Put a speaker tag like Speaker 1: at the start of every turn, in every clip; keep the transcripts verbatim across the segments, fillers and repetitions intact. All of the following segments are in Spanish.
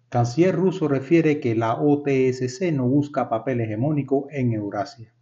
Speaker 1: Canciller ruso refiere que la O T S C no busca papel hegemónico en Eurasia.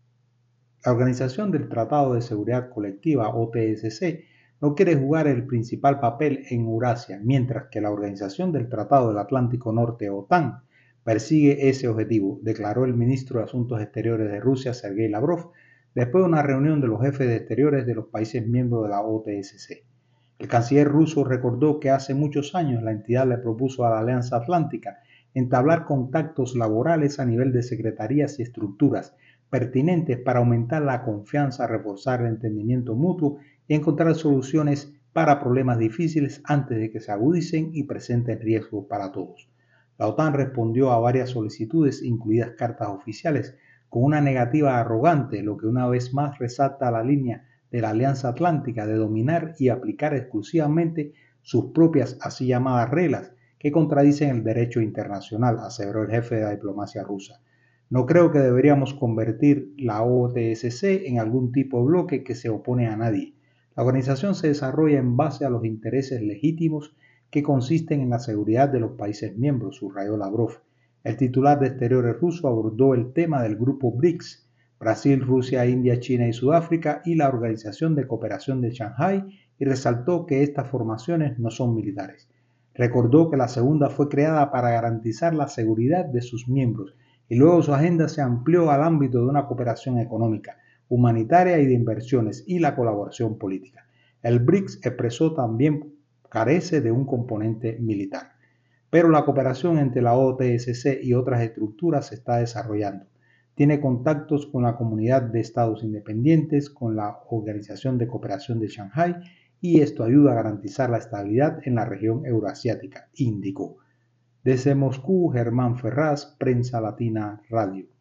Speaker 1: La Organización del Tratado de Seguridad Colectiva, O T S C, no quiere jugar el principal papel en Eurasia, mientras que la Organización del Tratado del Atlántico Norte, OTAN, persigue ese objetivo, declaró el ministro de Asuntos Exteriores de Rusia, Sergei Lavrov, después de una reunión de los jefes de exteriores de los países miembros de la O T S C. El canciller ruso recordó que hace muchos años la entidad le propuso a la Alianza Atlántica entablar contactos laborales a nivel de secretarías y estructuras pertinentes para aumentar la confianza, reforzar el entendimiento mutuo y encontrar soluciones para problemas difíciles antes de que se agudicen y presenten riesgos para todos. La OTAN respondió a varias solicitudes, incluidas cartas oficiales, con una negativa arrogante, lo que una vez más resalta la línea de la Alianza Atlántica de dominar y aplicar exclusivamente sus propias así llamadas reglas que contradicen el derecho internacional, aseveró el jefe de la diplomacia rusa. No creo que deberíamos convertir la O T S C en algún tipo de bloque que se opone a nadie. La organización se desarrolla en base a los intereses legítimos que consisten en la seguridad de los países miembros, subrayó Lavrov. El titular de Exteriores ruso abordó el tema del grupo BRICS, Brasil, Rusia, India, China y Sudáfrica, y la Organización de Cooperación de Shanghái, y resaltó que estas formaciones no son militares. Recordó que la segunda fue creada para garantizar la seguridad de sus miembros y luego su agenda se amplió al ámbito de una cooperación económica, humanitaria y de inversiones y la colaboración política. El BRICS expresó también carece de un componente militar, pero la cooperación entre la O T S C y otras estructuras se está desarrollando. Tiene contactos con la Comunidad de Estados Independientes, con la Organización de Cooperación de Shanghái, y esto ayuda a garantizar la estabilidad en la región euroasiática, indicó. Desde Moscú, Germán Ferraz, Prensa Latina Radio.